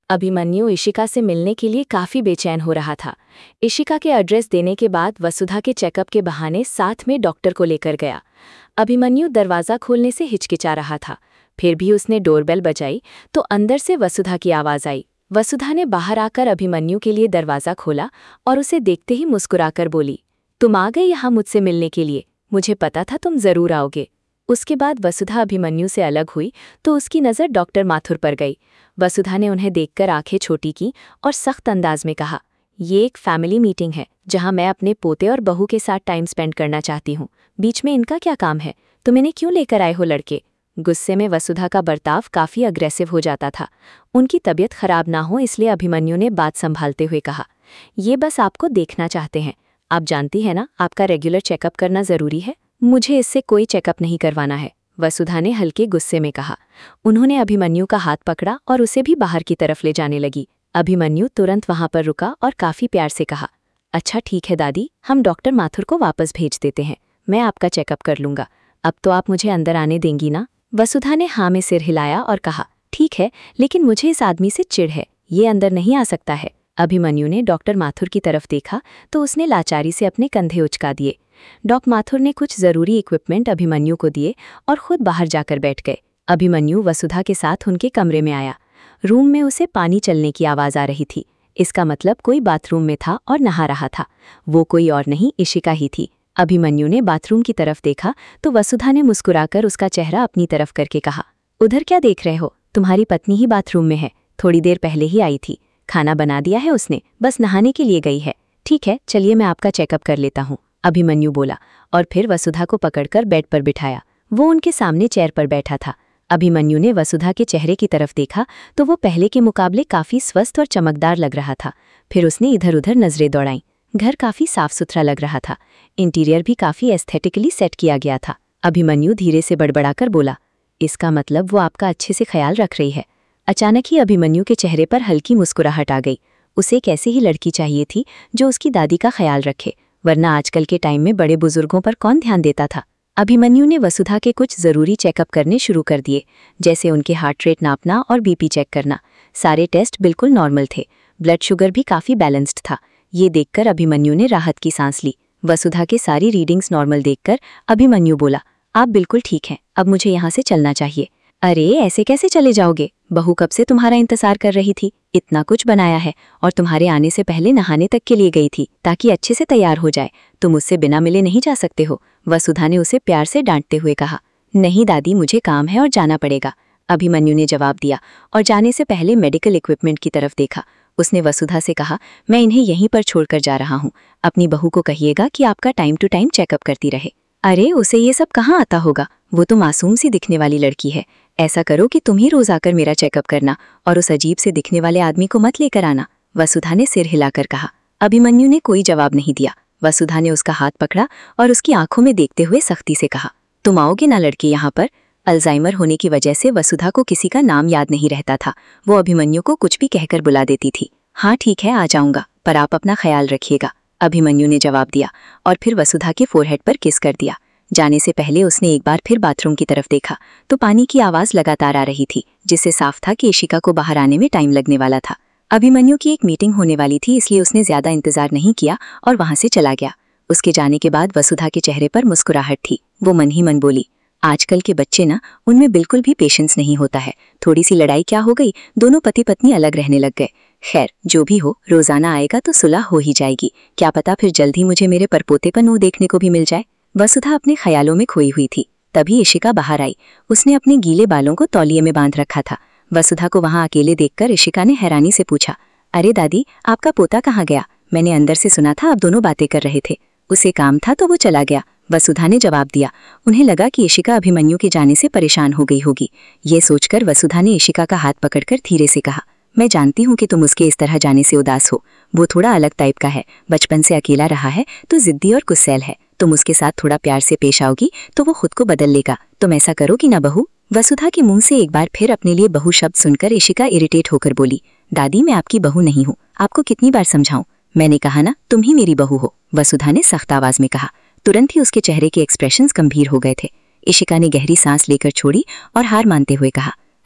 अभिमन्यु इशिका से मिलने के लिए काफी बेचैन हो रहा था। इशिका के एड्रेस देने के बाद वसुधा के चेकअप के बहाने साथ में डॉक्टर को लेकर गया। अभिमन्यु दरवाज़ा खोलने से हिचकिचा रहा था। फिर भी उसने डोरबेल बजाई तो अंदर से वसुधा की आवाज़ आई। वसुधा ने बाहर आकर अभिमन्यु के लिए दरवाज़ा खोला और उसे देखते ही मुस्कुराकर बोली, तुम आ गए यहाँ मुझसे मिलने के लिए, मुझे पता था तुम ज़रूर आओगे। उसके बाद वसुधा अभिमन्यु से अलग हुई तो उसकी नज़र डॉक्टर माथुर पर गई। वसुधा ने उन्हें देखकर आंखें छोटी की और सख्त अंदाज में कहा, ये एक फैमिली मीटिंग है जहां मैं अपने पोते और बहू के साथ टाइम स्पेंड करना चाहती हूँ। बीच में इनका क्या काम है? तुम इन्हें क्यों लेकर आए हो लड़के? गुस्से में वसुधा का बर्ताव काफ़ी अग्रेसिव हो जाता था। उनकी तबीयत खराब ना हो इसलिए अभिमन्यु ने बात संभालते हुए कहा, ये बस आपको देखना चाहते हैं। आप जानती हैं ना, आपका रेगुलर चेकअप करना ज़रूरी है। मुझे इससे कोई चेकअप नहीं करवाना है, वसुधा ने हल्के गुस्से में कहा। उन्होंने अभिमन्यु का हाथ पकड़ा और उसे भी बाहर की तरफ ले जाने लगी। अभिमन्यु तुरंत वहां पर रुका और काफ़ी प्यार से कहा, अच्छा ठीक है दादी, हम डॉक्टर माथुर को वापस भेज देते हैं, मैं आपका चेकअप कर लूँगा। अब तो आप मुझे अंदर आने देंगी ना? वसुधा ने हाँ में सिर हिलाया और कहा, ठीक है, लेकिन मुझे इस आदमी से चिढ़ है, ये अंदर नहीं आ सकता है। अभिमन्यु ने डॉक्टर माथुर की तरफ देखा तो उसने लाचारी से अपने कंधे उचका दिए। डॉक्टर माथुर ने कुछ ज़रूरी इक्विपमेंट अभिमन्यु को दिए और खुद बाहर जाकर बैठ गए। अभिमन्यु वसुधा के साथ उनके कमरे में आया। रूम में उसे पानी चलने की आवाज़ आ रही थी। इसका मतलब कोई बाथरूम में था और नहा रहा था। वो कोई और नहीं, इशिका ही थी। अभिमन्यु ने बाथरूम की तरफ देखा तो वसुधा ने मुस्कुराकर उसका चेहरा अपनी तरफ करके कहा, उधर क्या देख रहे हो? तुम्हारी पत्नी ही बाथरूम में है, थोड़ी देर पहले ही आई थी। खाना बना दिया है उसने, बस नहाने के लिए गई है। ठीक है, चलिए मैं आपका चेकअप कर लेता हूँ, अभिमन्यु बोला और फिर वसुधा को पकड़कर बेड पर बिठाया। वो उनके सामने चेयर पर बैठा था। अभिमन्यु ने वसुधा के चेहरे की तरफ देखा तो वो पहले के मुकाबले काफ़ी स्वस्थ और चमकदार लग रहा था। फिर उसने इधर उधर नज़रें दौड़ाईं। घर काफ़ी साफ सुथरा लग रहा था। इंटीरियर भी काफ़ी एस्थेटिकली सेट किया गया था। अभिमन्यु धीरे से बड़बड़ाकर बोला, इसका मतलब वो आपका अच्छे से ख्याल रख रही है। अचानक ही अभिमन्यु के चेहरे पर हल्की मुस्कुराहट आ गई। उसे एक ऐसी ही लड़की चाहिए थी जो उसकी दादी का ख्याल रखे, वरना आजकल के टाइम में बड़े बुजुर्गों पर कौन ध्यान देता था। अभिमन्यु ने वसुधा के कुछ ज़रूरी चेकअप करने शुरू कर दिए, जैसे उनके हार्ट रेट नापना और बीपी चेक करना। सारे टेस्ट बिल्कुल नॉर्मल थे। ब्लड शुगर भी काफ़ी बैलेंस्ड था। ये देखकर अभिमन्यु ने राहत की सांस ली। वसुधा के सारी रीडिंग्स नॉर्मल देखकर अभिमन्यु बोला, आप बिल्कुल ठीक हैं, अब मुझे यहाँ से चलना चाहिए। अरे ऐसे कैसे चले जाओगे? बहू कब से तुम्हारा इंतजार कर रही थी। इतना कुछ बनाया है और तुम्हारे आने से पहले नहाने तक के लिए गई थी ताकि अच्छे से तैयार हो जाए। तुम उससे बिना मिले नहीं जा सकते हो, वसुधा ने उसे प्यार से डांटते हुए कहा। नहीं दादी, मुझे काम है और जाना पड़ेगा, अभिमन्यु ने जवाब दिया और जाने से पहले मेडिकल इक्विपमेंट की तरफ देखा। उसने वसुधा से कहा, मैं इन्हें यहीं पर छोड़कर जा रहा हूँ। अपनी बहू को कहिएगा कि आपका टाइम टू टाइम चेकअप करती रहे। अरे उसे ये सब कहाँ आता होगा, वो तो मासूम सी दिखने वाली लड़की है। ऐसा करो कि तुम ही रोज आकर मेरा चेकअप करना और उस अजीब से दिखने वाले आदमी को मत लेकर आना, वसुधा ने सिर हिलाकर कहा। अभिमन्यु ने कोई जवाब नहीं दिया। वसुधा ने उसका हाथ पकड़ा और उसकी आंखों में देखते हुए सख्ती से कहा, तुम आओगे ना लड़के यहाँ पर? अल्जाइमर होने की वजह से वसुधा को किसी का नाम याद नहीं रहता था। वो अभिमन्यु को कुछ भी कहकर बुला देती थी। हाँ ठीक है, आ जाऊंगा, पर आप अपना ख्याल रखिएगा, अभिमन्यु ने जवाब दिया और फिर वसुधा के फोरहेड पर किस कर दिया। जाने से पहले उसने एक बार फिर बाथरूम की तरफ देखा तो पानी की आवाज़ लगातार आ रही थी, जिससे साफ था कि इशिका को बाहर आने में टाइम लगने वाला था। अभिमन्यु की एक मीटिंग होने वाली थी, इसलिए उसने ज़्यादा इंतजार नहीं किया और वहां से चला गया। उसके जाने के बाद वसुधा के चेहरे पर मुस्कुराहट थी। वो मन ही मन बोली, आजकल के बच्चे ना, उनमें बिल्कुल भी पेशेंस नहीं होता है। थोड़ी सी लड़ाई क्या हो गई, दोनों पति पत्नी अलग रहने लग गए। खैर जो भी हो, रोजाना आएगा तो सुलह हो ही जाएगी। क्या पता फिर जल्द ही मुझे मेरे परपोते पर मुंह देखने को भी मिल जाए। वसुधा अपने ख्यालों में खोई हुई थी। तभी इशिका बाहर आई। उसने अपने गीले बालों को तौलिए में बांध रखा था। वसुधा को वहां अकेले देखकर इशिका ने हैरानी से पूछा, अरे दादी, आपका पोता कहाँ गया? मैंने अंदर से सुना था आप दोनों बातें कर रहे थे। उसे काम था तो वो चला गया, वसुधा ने जवाब दिया। उन्हें लगा कि इशिका अभिमन्यु के जाने से परेशान हो गई होगी। ये सोचकर वसुधा ने इशिका का हाथ पकड़कर धीरे से कहा, मैं जानती हूँ कि तुम उसके इस तरह जाने से उदास हो। वो थोड़ा अलग टाइप का है, बचपन से अकेला रहा है तो जिद्दी और गुस्सैल है। तुम उसके साथ थोड़ा प्यार से पेश आओगी तो वो खुद को बदल लेगा। तुम ऐसा करोगी ना बहू? वसुधा के मुंह से एक बार फिर अपने लिए बहू शब्द सुनकर इशिका इरिटेट होकर बोली, दादी मैं आपकी बहू नहीं हूँ, आपको कितनी बार समझाऊं? मैंने कहा ना, तुम ही मेरी बहू हो, वसुधा ने सख्त आवाज में कहा। तुरंत ही उसके चेहरे के एक्सप्रेशंस गंभीर हो गए थे। इशिका ने गहरी सांस लेकर छोड़ी और हार मानते हुए कहा,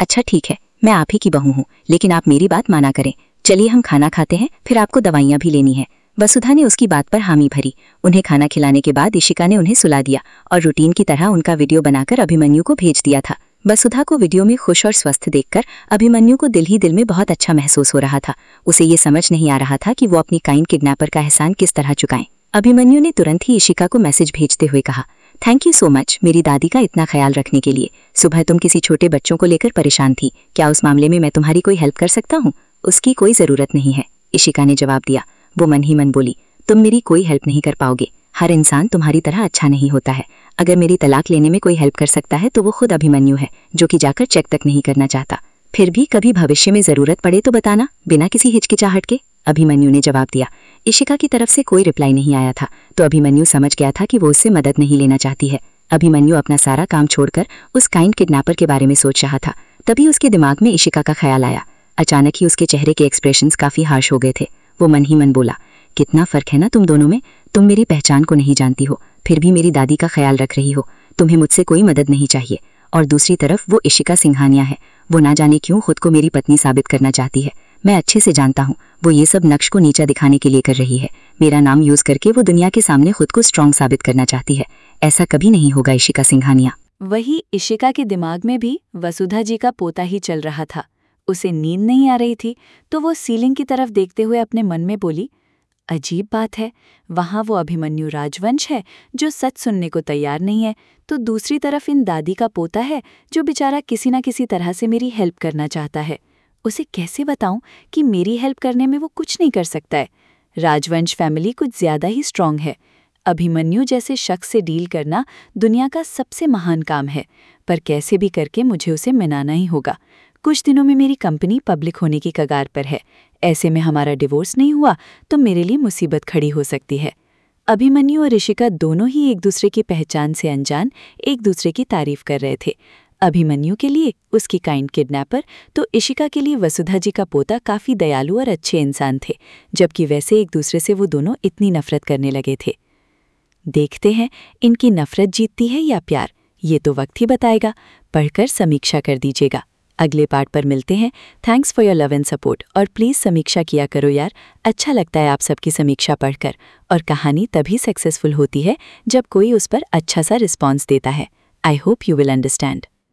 अच्छा ठीक है, मैं आप ही की बहू हूँ, लेकिन आप मेरी बात माना करें। चलिए हम खाना खाते हैं, फिर आपको दवाइयाँ भी लेनी है। वसुधा ने उसकी बात पर हामी भरी। उन्हें खाना खिलाने के बाद इशिका ने उन्हें सुला दिया और रूटीन की तरह उनका वीडियो बनाकर अभिमन्यु को भेज दिया था। वसुधा को वीडियो में खुश और स्वस्थ देखकर अभिमन्यु को दिल ही दिल में बहुत अच्छा महसूस हो रहा था। उसे ये समझ नहीं आ रहा था कि वो अपनी काइंड किडनैपर का एहसान किस तरह चुकाएं। अभिमन्यु ने तुरंत ही इशिका को मैसेज भेजते हुए कहा, थैंक यू सो मच मेरी दादी का इतना ख्याल रखने के लिए। सुबह तुम किसी छोटे बच्चों को लेकर परेशान थी, क्या उस मामले में मैं तुम्हारी कोई हेल्प कर सकता हूँ? उसकी कोई ज़रूरत नहीं है, इशिका ने जवाब दिया। वो मन ही मन बोली, तुम मेरी कोई हेल्प नहीं कर पाओगे। हर इंसान तुम्हारी तरह अच्छा नहीं होता है। अगर मेरी तलाक लेने में कोई हेल्प कर सकता है तो वो खुद अभिमन्यु है, जो कि जाकर चेक तक नहीं करना चाहता। फिर भी कभी भविष्य में ज़रूरत पड़े तो बताना, बिना किसी हिचकिचाहट के, अभिमन्यु ने जवाब दिया। इशिका की तरफ से कोई रिप्लाई नहीं आया था, तो अभिमन्यु समझ गया था कि वो उससे मदद नहीं लेना चाहती है। अभिमन्यु अपना सारा काम छोड़कर उस काइंड किडनैपर के बारे में सोच रहा था। तभी उसके दिमाग में इशिका का ख्याल आया। अचानक ही उसके चेहरे के एक्सप्रेशंस काफ़ी हार्श हो गए थे। वो मन ही मन बोला, कितना फ़र्क है ना तुम दोनों में। तुम मेरी पहचान को नहीं जानती हो, फिर भी मेरी दादी का ख्याल रख रही हो। तुम्हें मुझसे कोई मदद नहीं चाहिए। और दूसरी तरफ वो इशिका सिंघानिया है। वो ना जाने क्यों खुद को मेरी पत्नी साबित करना चाहती है। मैं अच्छे से जानता हूँ वो ये सब नक्श को नीचा दिखाने के लिए कर रही है। मेरा नाम यूज़ करके वो दुनिया के सामने खुद को स्ट्रांग साबित करना चाहती है। ऐसा कभी नहीं होगा इशिका सिंघानिया। वही इशिका के दिमाग में भी वसुधा जी का पोता ही चल रहा था। उसे नींद नहीं आ रही थी, तो वो सीलिंग की तरफ देखते हुए अपने मन में बोली, अजीब बात है, वहाँ वो अभिमन्यु राजवंश है जो सच सुनने को तैयार नहीं है, तो दूसरी तरफ इन दादी का पोता है जो बेचारा किसी न किसी तरह से मेरी हेल्प करना चाहता है। उसे कैसे बताऊं कि मेरी हेल्प करने में वो कुछ नहीं कर सकता है। राजवंश फैमिली कुछ ज्यादा ही स्ट्रांग है। अभिमन्यु जैसे शख्स से डील करना दुनिया का सबसे महान काम है, पर कैसे भी करके मुझे उसे मनाना ही होगा। कुछ दिनों में मेरी कंपनी पब्लिक होने की कगार पर है। ऐसे में हमारा डिवोर्स नहीं हुआ तो मेरे लिए मुसीबत खड़ी हो सकती है। अभिमन्यु और इशिका दोनों ही एक दूसरे की पहचान से अनजान एक दूसरे की तारीफ कर रहे थे। अभिमन्यु के लिए उसकी काइंड किडनैपर, तो इशिका के लिए वसुधा जी का पोता काफ़ी दयालु और अच्छे इंसान थे, जबकि वैसे एक दूसरे से वो दोनों इतनी नफरत करने लगे थे। देखते हैं इनकी नफरत जीतती है या प्यार, ये तो वक्त ही बताएगा। पढ़कर समीक्षा कर दीजिएगा। अगले पार्ट पर मिलते हैं। Thanks for your love and support, और प्लीज़ समीक्षा किया करो यार, अच्छा लगता है आप सबकी समीक्षा पढ़कर। और कहानी तभी सक्सेसफुल होती है जब कोई उस पर अच्छा सा रिस्पॉन्स देता है। I hope you will understand.